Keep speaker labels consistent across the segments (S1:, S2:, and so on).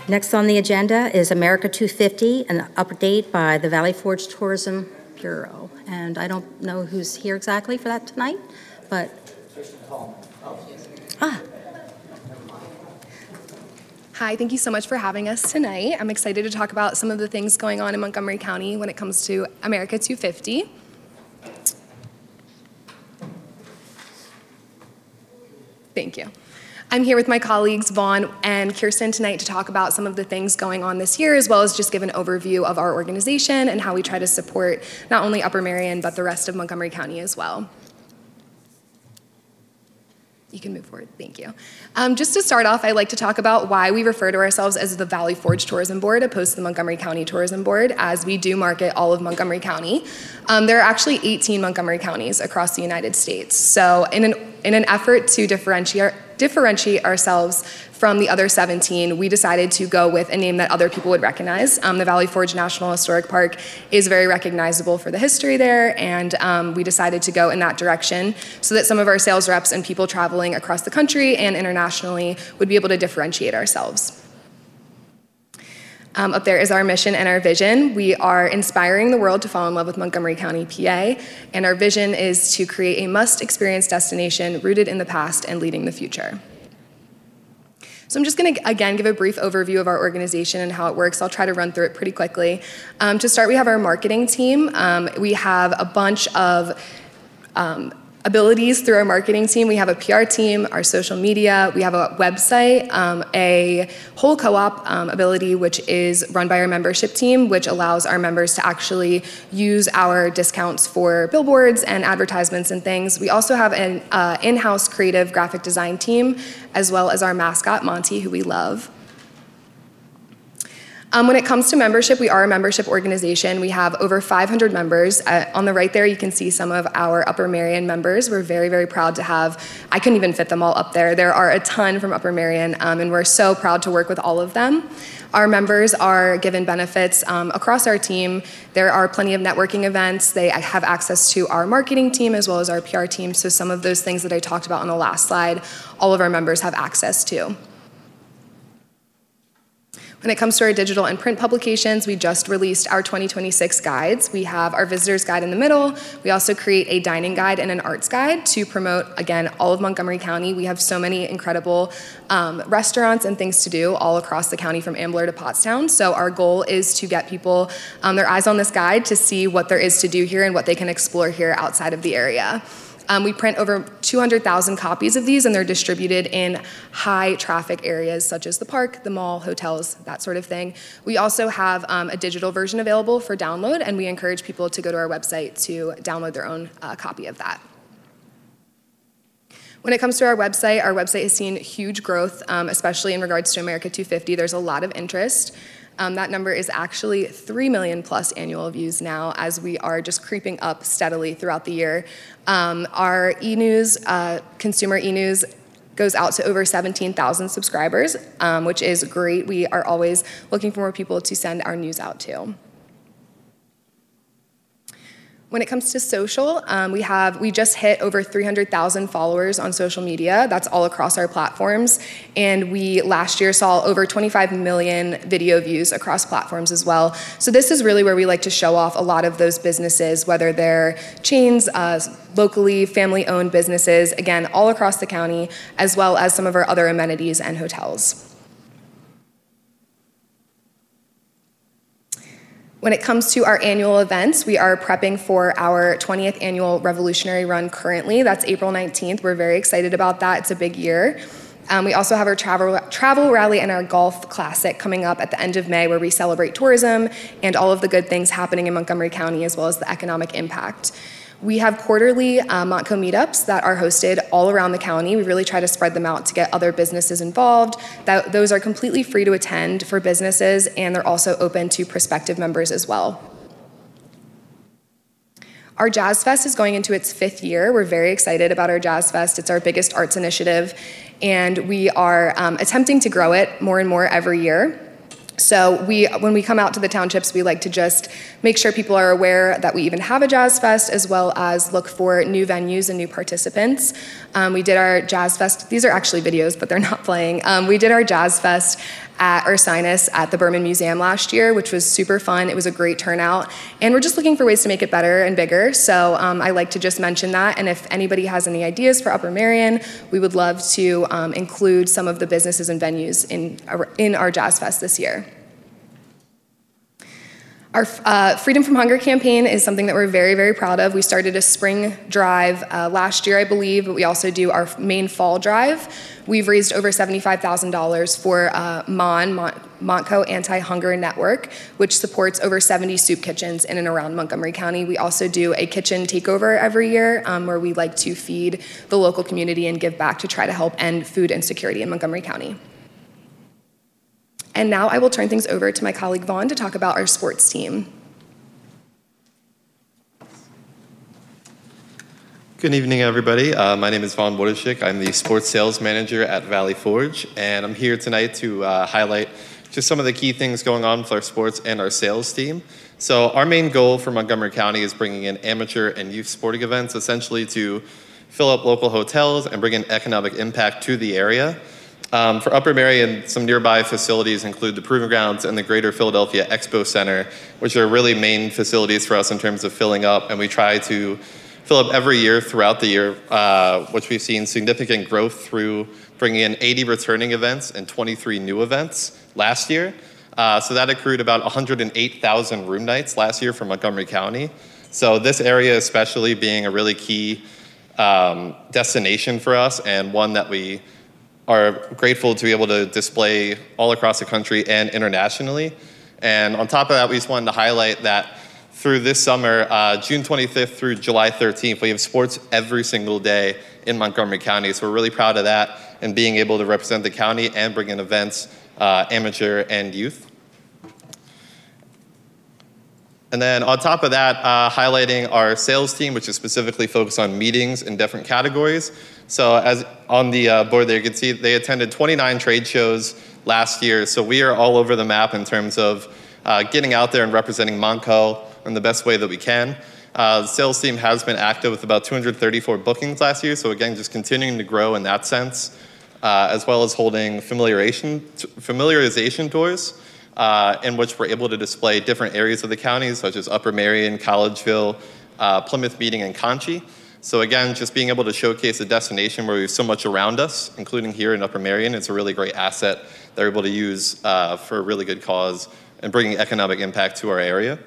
S1: Next on the agenda is America 250, an update by the Valley Forge Tourism Bureau. And I don't know who's here exactly for that tonight, but...
S2: Hi, thank you so much for having us tonight. I'm excited to talk about some of the things going on in Montgomery County when it comes to America 250. Thank you. I'm here with my colleagues Vaughn and Kirsten tonight to talk about some of the things going on this year, as well as just give an overview of our organization and how we try to support not only Upper Merion, but the rest of Montgomery County as well. You can move forward, thank you. Just to start off, I'd like to talk about why we refer to ourselves as the Valley Forge Tourism Board opposed to the Montgomery County Tourism Board, as we do market all of Montgomery County. There are actually 18 Montgomery counties across the United States. So in an effort to differentiate ourselves from the other 17, we decided to go with a name that other people would recognize. The Valley Forge National Historic Park is very recognizable for the history there, and we decided to go in that direction so that some of our sales reps and people traveling across the country and internationally would be able to differentiate ourselves. Up there is our mission and our vision. We are inspiring the world to fall in love with Montgomery County, PA, and our vision is to create a must-experience destination rooted in the past and leading the future. So I'm just going to, again, give a brief overview of our organization and how it works. I'll try to run through it pretty quickly. To start, we have our marketing team. We have a bunch of abilities through our marketing team. We have a PR team, our social media, we have a website, a whole co-op ability, which is run by our membership team, which allows our members to actually use our discounts for billboards and advertisements and things. We also have an in-house creative graphic design team, as well as our mascot, Monty, who we love. When it comes to membership, we are a membership organization. We have over 500 members. On the right there, you can see some of our Upper Merion members. We're very, very proud to have, I couldn't even fit them all up there. There are a ton from Upper Merion, and we're so proud to work with all of them. Our members are given benefits across our team. There are plenty of networking events. They have access to our marketing team as well as our PR team. So some of those things that I talked about on the last slide, all of our members have access to. When it comes to our digital and print publications, we just released our 2026 guides. We have our visitor's guide in the middle. We also create a dining guide and an arts guide to promote, again, all of Montgomery County. We have so many incredible restaurants and things to do all across the county from Ambler to Pottstown. So our goal is to get people their eyes on this guide to see what there is to do here and what they can explore here outside of the area. We print over 200,000 copies of these, and they're distributed in high traffic areas such as the park, the mall, hotels, that sort of thing. We also have a digital version available for download, and we encourage people to go to our website to download their own copy of that. When it comes to our website has seen huge growth, especially in regards to America 250. There's a lot of interest. That number is actually 3 million plus annual views now, as we are just creeping up steadily throughout the year. Our e-news, consumer e-news, goes out to over 17,000 subscribers, which is great. We are always looking for more people to send our news out to. When it comes to social, we just hit over 300,000 followers on social media. That's all across our platforms. And we last year saw over 25 million video views across platforms as well. So this is really where we like to show off a lot of those businesses, whether they're chains, locally family-owned businesses, again, all across the county, as well as some of our other amenities and hotels. When it comes to our annual events, we are prepping for our 20th annual Revolutionary Run currently. That's April 19th. We're very excited about that. It's a big year. We also have our travel rally and our golf classic coming up at the end of May, where we celebrate tourism and all of the good things happening in Montgomery County, as well as the economic impact. We have quarterly Montco meetups that are hosted all around the county. We really try to spread them out to get other businesses involved. Those are completely free to attend for businesses, and they're also open to prospective members as well. Our Jazz Fest is going into its 5th year. We're very excited about our Jazz Fest. It's our biggest arts initiative, and we are attempting to grow it more and more every year. So when we come out to the townships, we like to just make sure people are aware that we even have a Jazz Fest, as well as look for new venues and new participants. We did our Jazz Fest. These are actually videos, but they're not playing. We did our Jazz Fest at Ursinus at the Berman Museum last year, which was super fun. It was a great turnout. And we're just looking for ways to make it better and bigger. So I like to just mention that. And if anybody has any ideas for Upper Marion, we would love to include some of the businesses and venues in our Jazz Fest this year. Our Freedom from Hunger campaign is something that we're very, very proud of. We started a spring drive last year, I believe, but we also do our main fall drive. We've raised over $75,000 for Montco Anti-Hunger Network, which supports over 70 soup kitchens in and around Montgomery County. We also do a kitchen takeover every year where we like to feed the local community and give back to try to help end food insecurity in Montgomery County. And now I will turn things over to my colleague Vaughn to talk about our sports team.
S3: Good evening, everybody. My name is Vaughn Wodashik. I'm the sports sales manager at Valley Forge, and I'm here tonight to highlight just some of the key things going on with our sports and our sales team. So our main goal for Montgomery County is bringing in amateur and youth sporting events, essentially to fill up local hotels and bring in economic impact to the area. For Upper Marion, some nearby facilities include the Proving Grounds and the Greater Philadelphia Expo Center, which are really main facilities for us in terms of filling up, and we try to fill up every year throughout the year, which we've seen significant growth through bringing in 80 returning events and 23 new events last year. So that accrued about 108,000 room nights last year for Montgomery County. So this area especially being a really key destination for us, and one that we are grateful to be able to display all across the country and internationally. And on top of that, we just wanted to highlight that through this summer, June 25th through July 13th, we have sports every single day in Montgomery County. So we're really proud of that and being able to represent the county and bring in events, amateur and youth. And then on top of that, highlighting our sales team, which is specifically focused on meetings in different categories. So as on the board there, you can see they attended 29 trade shows last year. So we are all over the map in terms of getting out there and representing Montco in the best way that we can. The sales team has been active with about 234 bookings last year. So again, just continuing to grow in that sense, as well as holding familiarization tours in which we're able to display different areas of the county, such as Upper Marion, Collegeville, Plymouth Meeting, and Conchie. So again, just being able to showcase a destination where we have so much around us, including here in Upper Marion, it's a really great asset that we're able to use for a really good cause and bringing economic impact to our area.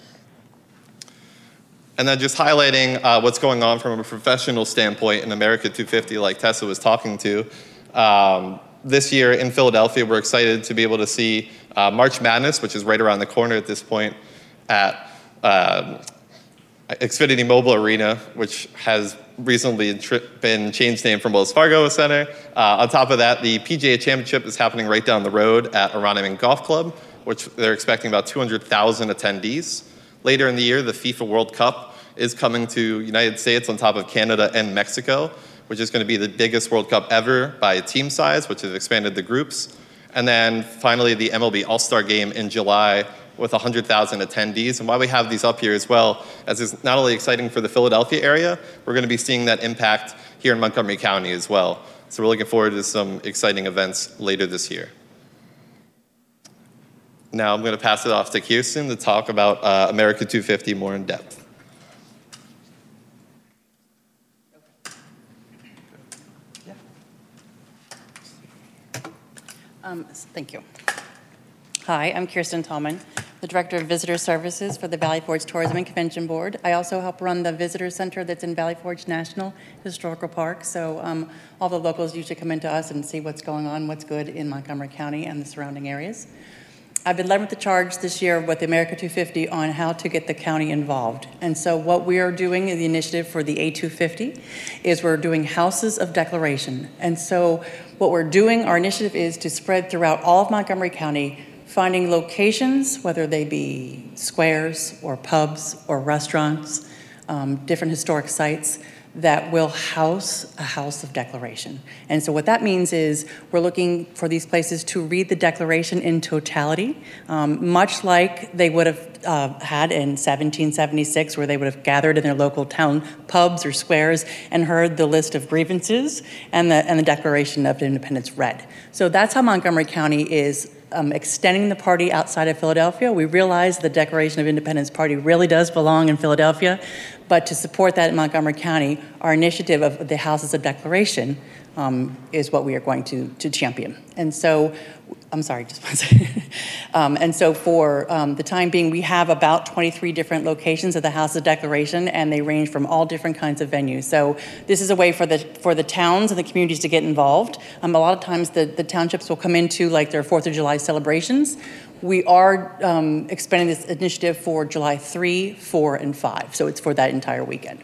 S3: And then just highlighting what's going on from a professional standpoint in America 250, like Tessa was talking to. This year in Philadelphia, we're excited to be able to see March Madness, which is right around the corner at this point, at Xfinity Mobile Arena, which has recently been changed name from Wells Fargo Center. On top of that, the PGA Championship is happening right down the road at Aronimink Golf Club, which they're expecting about 200,000 attendees. Later in the year, the FIFA World Cup is coming to United States on top of Canada and Mexico, which is going to be the biggest World Cup ever by team size, which has expanded the groups. And then finally, the MLB All-Star Game in July with 100,000 attendees. And why we have these up here as well, as it's not only exciting for the Philadelphia area, we're going to be seeing that impact here in Montgomery County as well. So we're looking forward to some exciting events later this year. Now I'm going to pass it off to Kirsten to talk about America 250 more in depth.
S4: Thank you. Hi, I'm Kirsten Tallman, the Director of Visitor Services for the Valley Forge Tourism and Convention Board. I also help run the Visitor Center that's in Valley Forge National Historical Park. So all the locals usually come into us and see what's going on, what's good in Montgomery County and the surrounding areas. I've been led with the charge this year with the America 250 on how to get the county involved. And so what we are doing in the initiative for the A250 is we're doing houses of declaration. And so what we're doing, our initiative is to spread throughout all of Montgomery County, finding locations, whether they be squares or pubs or restaurants, different historic sites, that will house a house of declaration. And so what that means is we're looking for these places to read the Declaration in totality, much like they would have had in 1776, where they would have gathered in their local town pubs or squares and heard the list of grievances and the Declaration of Independence read. So that's how Montgomery County is extending the party outside of Philadelphia. We realize the Declaration of Independence party really does belong in Philadelphia, but to support that in Montgomery County, our initiative of the Houses of Declaration is what we are going to champion. And so, I'm sorry, just one second. And so for the time being, we have about 23 different locations of the House of Declaration, and they range from all different kinds of venues. So this is a way for the towns and the communities to get involved. A lot of times the townships will come into like their 4th of July celebrations. We are expanding this initiative for July 3, 4, and 5. So it's for that entire weekend.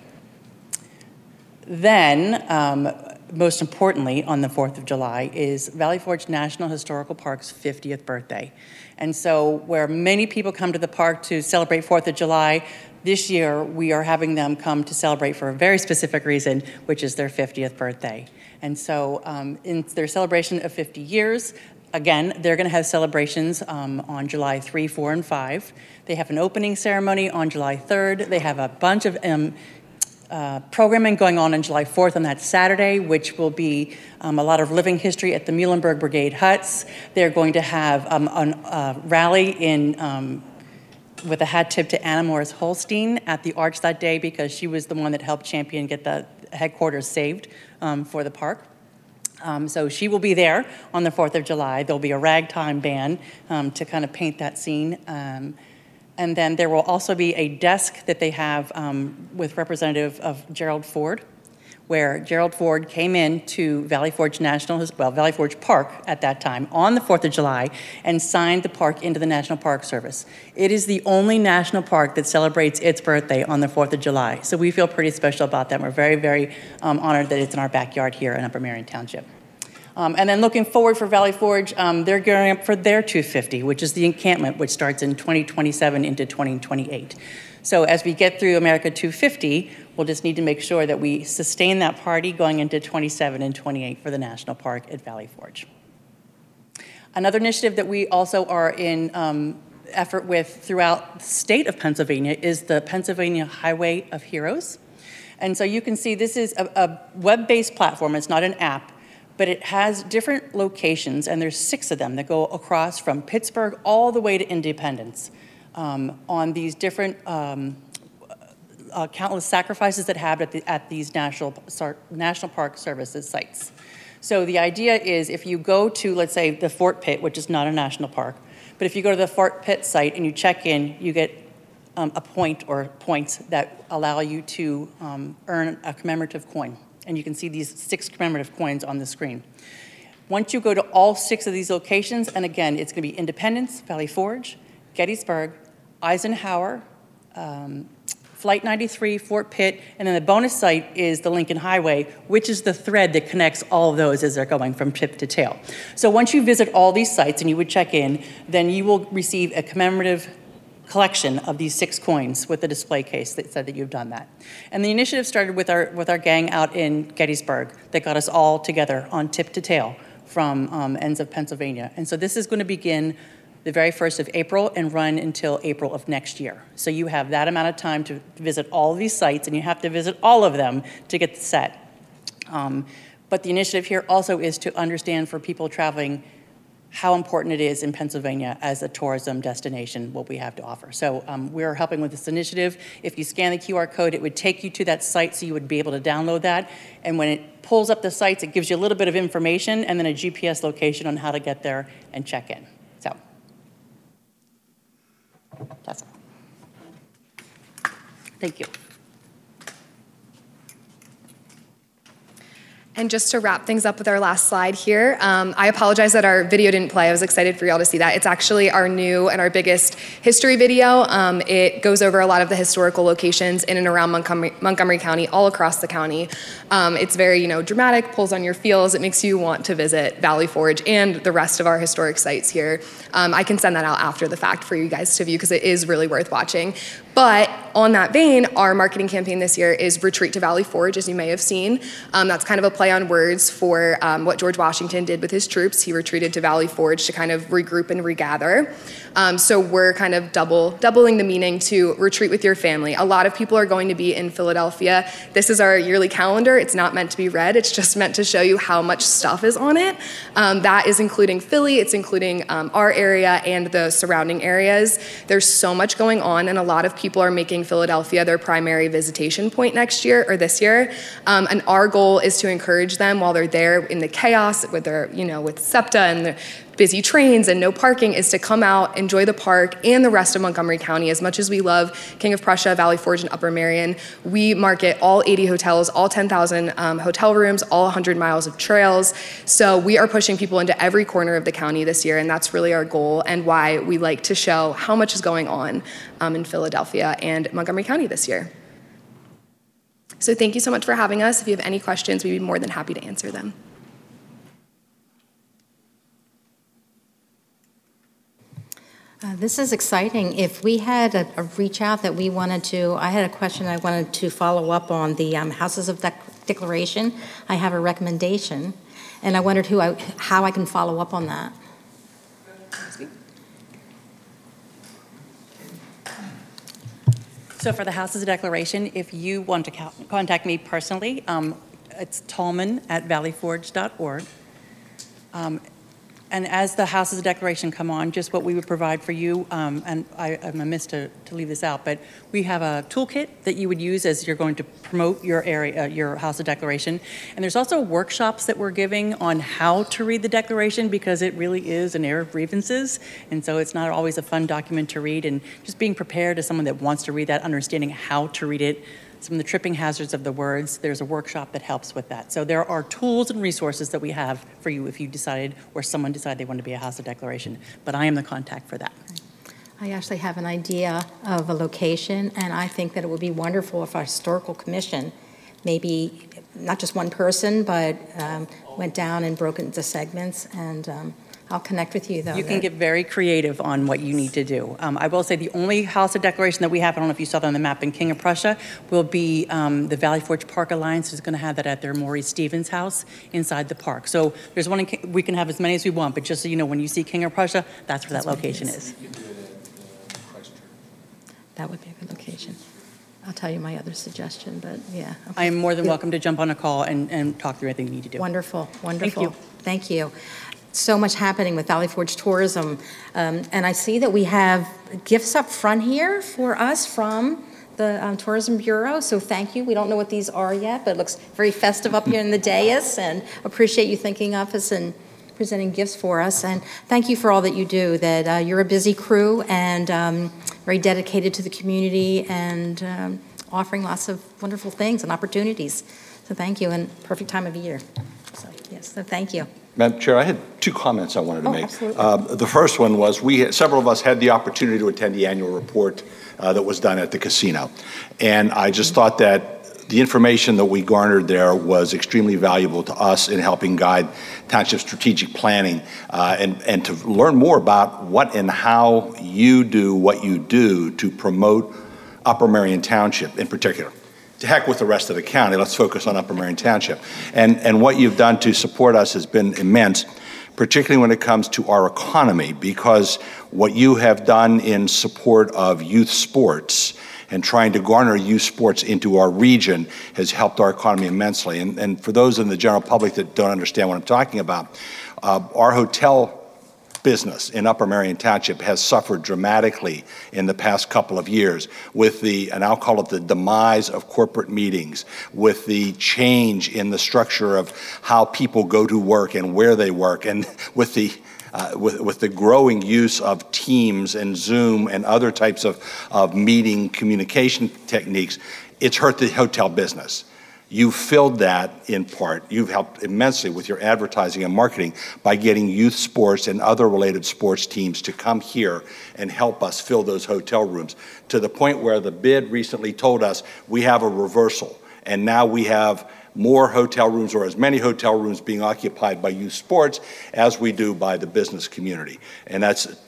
S4: Then, most importantly, on the 4th of July is Valley Forge National Historical Park's 50th birthday. And so where many people come to the park to celebrate 4th of July, this year we are having them come to celebrate for a very specific reason, which is their 50th birthday. And so in their celebration of 50 years, again, they're going to have celebrations on July 3, 4, and 5. They have an opening ceremony on July 3rd. They have a bunch of programming going on July 4th on that Saturday, which will be a lot of living history at the Muhlenberg Brigade huts. They're going to have a rally with a hat tip to Anna Morris Holstein at the Arch that day because she was the one that helped champion get the headquarters saved for the park. So she will be there on the 4th of July. There'll be a ragtime band to kind of paint that scene. And then there will also be a desk that they have with representative of Gerald Ford, where Gerald Ford came in to Valley Forge Valley Forge Park at that time on the 4th of July and signed the park into the National Park Service. It is the only national park that celebrates its birthday on the 4th of July. So we feel pretty special about that. We're very, very honored that it's in our backyard here in Upper Merion Township. And then looking forward for Valley Forge, they're gearing up for their 250, which is the encampment, which starts in 2027 into 2028. So as we get through America 250, we'll just need to make sure that we sustain that party going into 27 and 28 for the National Park at Valley Forge. Another initiative that we also are in effort with throughout the state of Pennsylvania is the Pennsylvania Highway of Heroes. And so you can see this is a web-based platform. It's not an app, but it has different locations, and there's 6 of them that go across from Pittsburgh all the way to Independence on these different countless sacrifices that happened at these National Park Services sites. So the idea is if you go to, let's say, the Fort Pitt, which is not a national park, but if you go to the Fort Pitt site and you check in, you get a point or points that allow you to earn a commemorative coin. And you can see these 6 commemorative coins on the screen. Once you go to all 6 of these locations, and again, it's going to be Independence, Valley Forge, Gettysburg, Eisenhower, Flight 93, Fort Pitt, and then the bonus site is the Lincoln Highway, which is the thread that connects all of those as they're going from tip to tail. So once you visit all these sites and you would check in, then you will receive a commemorative collection of these 6 coins with a display case that said that you've done that. And the initiative started with our gang out in Gettysburg that got us all together on tip to tail from ends of Pennsylvania. And so this is going to begin the very 1st of April and run until April of next year. So you have that amount of time to visit all of these sites, and you have to visit all of them to get the set. But the initiative here also is to understand for people traveling how important it is in Pennsylvania as a tourism destination, what we have to offer. So we're helping with this initiative. If you scan the QR code, it would take you to that site so you would be able to download that. And when it pulls up the sites, it gives you a little bit of information and then a GPS location on how to get there and check in. So that's all. Thank you.
S2: And just to wrap things up with our last slide here, I apologize that our video didn't play. I was excited for y'all to see that. It's actually our new and our biggest history video. It goes over a lot of the historical locations in and around Montgomery County, all across the county. It's very, dramatic, pulls on your feels. It makes you want to visit Valley Forge and the rest of our historic sites here. I can send that out after the fact for you guys to view because it is really worth watching. But on that vein, our marketing campaign this year is Retreat to Valley Forge, as you may have seen. That's kind of a play on words for what George Washington did with his troops. He retreated to Valley Forge to kind of regroup and regather. So we're kind of doubling the meaning to retreat with your family. A lot of people are going to be in Philadelphia. This is our yearly calendar. It's not meant to be read. It's just meant to show you how much stuff is on it. That is including Philly. It's including our area and the surrounding areas. There's so much going on, and a lot of people are making Philadelphia their primary visitation point next year or this year. And our goal is to encourage them while they're there in the chaos with their, with SEPTA and the busy trains and no parking, is to come out, enjoy the park and the rest of Montgomery County. As much as we love King of Prussia, Valley Forge, and Upper Merion, we market all 80 hotels, all 10,000 hotel rooms, all 100 miles of trails. So we are pushing people into every corner of the county this year, and that's really our goal and why we like to show how much is going on in Philadelphia and Montgomery County this year. So thank you so much for having us. If you have any questions, we'd be more than happy to answer them.
S1: This is exciting. If we had a reach out that we wanted to, I had a question I wanted to follow up on the Houses of Declaration. I have a recommendation, and I wondered how I can follow up on that.
S4: So for the Houses of Declaration, if you want to contact me personally, it's tallman@valleyforge.org. And as the Houses of Declaration come on, just what we would provide for you, and I'm amiss to leave this out, but we have a toolkit that you would use as you're going to promote your area, your House of Declaration. And there's also workshops that we're giving on how to read the Declaration, because it really is an era of grievances. And so it's not always a fun document to read, and just being prepared as someone that wants to read that, understanding how to read it, some of the tripping hazards of the words. There's a workshop that helps with that. So there are tools and resources that we have for you if you decided or someone decided they want to be a House of Declaration. But I am the contact for that.
S1: I actually have an idea of a location, and I think that it would be wonderful if our historical commission, maybe not just one person, but went down and broke it into segments, and I'll connect with you, though.
S4: You can get very creative on what you need to do. I will say the only House of Declaration that we have, I don't know if you saw that on the map, in King of Prussia, will be the Valley Forge Park Alliance is going to have that at their Maurice Stevens house inside the park. So there's one, we can have as many as we want, but just so you know, when you see King of Prussia, that's where that location is.
S1: That would be a good location. I'll tell you my other suggestion, but yeah. Okay.
S4: I am more than welcome to jump on a call and talk through anything you need to do.
S1: Wonderful, wonderful.
S4: Thank you.
S1: Thank you. So much happening with Valley Forge Tourism. And I see that we have gifts up front here for us from the Tourism Bureau, so thank you. We don't know what these are yet, but it looks very festive up here in the dais, and appreciate you thinking of us and presenting gifts for us. And thank you for all that you do, that you're a busy crew and very dedicated to the community and offering lots of wonderful things and opportunities. So thank you, and perfect time of year. So yes, so thank you.
S5: Madam Chair, I had two comments I wanted to make.
S1: Absolutely.
S5: The first one was several of us had the opportunity to attend the annual report that was done at the casino. And I just thought that the information that we garnered there was extremely valuable to us in helping guide township strategic planning and to learn more about what and how you do what you do to promote Upper Merion Township in particular. To heck with the rest of the county, let's focus on Upper Merion Township. And what you've done to support us has been immense, particularly when it comes to our economy, because what you have done in support of youth sports and trying to garner youth sports into our region has helped our economy immensely. And for those in the general public that don't understand what I'm talking about, our hotel business in Upper Merion Township has suffered dramatically in the past couple of years with and I'll call it the demise of corporate meetings, with the change in the structure of how people go to work and where they work, and with the growing use of Teams and Zoom and other types of meeting communication techniques. It's hurt the hotel business. You filled that in part. You've helped immensely with your advertising and marketing by getting youth sports and other related sports teams to come here and help us fill those hotel rooms, to the point where the bid recently told us we have a reversal, and now we have more hotel rooms, or as many hotel rooms being occupied by youth sports as we do by the business community. And that's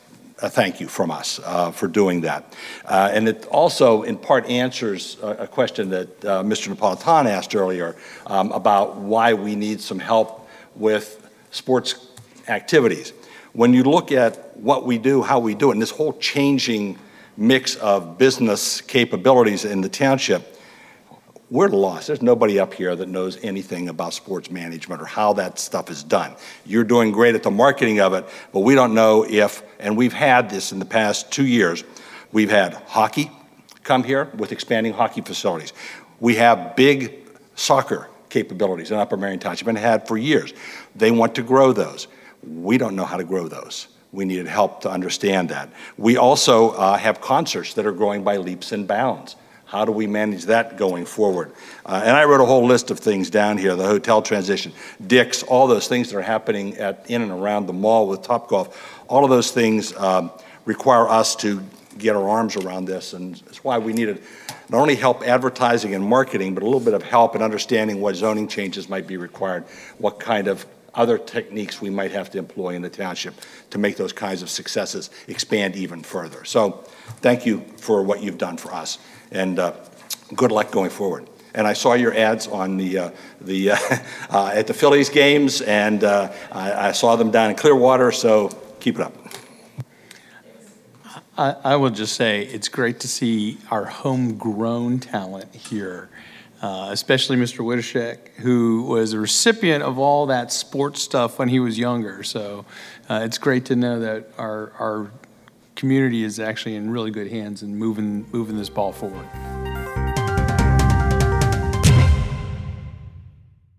S5: a thank you from us for doing that. And it also, in part, answers a question that Mr. Napolitano asked earlier about why we need some help with sports activities. When you look at what we do, how we do it, and this whole changing mix of business capabilities in the township, we're lost. There's nobody up here that knows anything about sports management or how that stuff is done. You're doing great at the marketing of it, but we don't know if, and we've had this in the past 2 years, we've had hockey come here with expanding hockey facilities. We have big soccer capabilities in Upper Marion Township and had for years. They want to grow those. We don't know how to grow those. We needed help to understand that. We also have concerts that are growing by leaps and bounds. How do we manage that going forward? And I wrote a whole list of things down here, the hotel transition, Dick's, all those things that are happening in and around the mall with Topgolf. All of those things require us to get our arms around this, and that's why we needed not only help advertising and marketing, but a little bit of help in understanding what zoning changes might be required, what kind of other techniques we might have to employ in the township to make those kinds of successes expand even further. So thank you for what you've done for us, and good luck going forward. And I saw your ads on at the Phillies games, and I saw them down in Clearwater, so keep it up.
S6: I will just say it's great to see our homegrown talent here, especially Mr. Witashek, who was a recipient of all that sports stuff when he was younger. So it's great to know that our community is actually in really good hands and moving this ball forward.